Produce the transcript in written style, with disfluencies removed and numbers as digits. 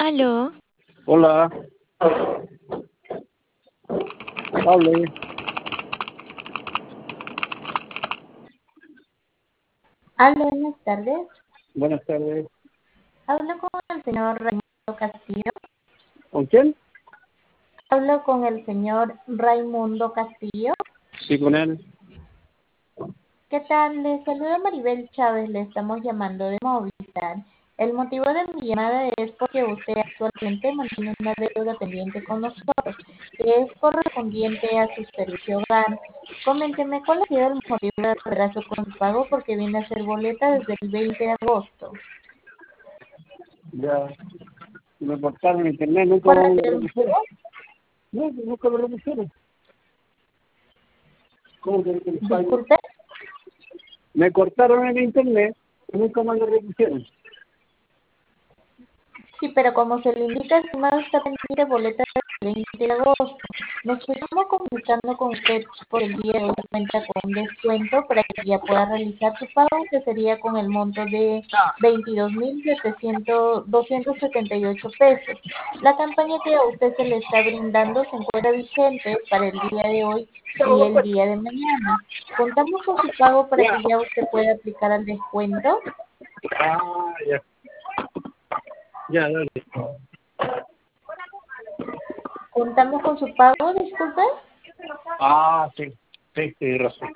Aló, Hola, hable. Aló, buenas tardes. Buenas tardes. Hablo con el señor Raimundo Castillo. ¿Con quién? Hablo con el señor Raimundo Castillo. Sí, con él. ¿Qué tal? Le saluda Maribel Chávez. Le estamos llamando de Movistar. El motivo de mi llamada es porque usted actualmente mantiene una deuda pendiente con nosotros, que es correspondiente a su servicio hogar. Coménteme cuál ha sido el motivo de retraso con su pago, porque viene a ser boleta desde el 20 de agosto. Ya me cortaron internet, nunca ¿Cuál ha me lo sido el repusieron. motivo? No, nunca me lo repusieron. ¿Cómo que el pago? Disculpe. Me cortaron el internet y nunca me lo repusieron. Sí, pero como se le indica, estimado, está pendiente boleta del 20 de agosto. Nos estamos comunicando con usted por el día de hoy, cuenta con un descuento para que ya pueda realizar su pago, que sería con el monto de 22.278 pesos. La campaña que a usted se le está brindando se encuentra vigente para el día de hoy y el día de mañana. Contamos con su pago para Ya, que ya usted pueda aplicar al descuento. ya. Ya, dale. Contamos con su pago, disculpe. Sí, sí, razón.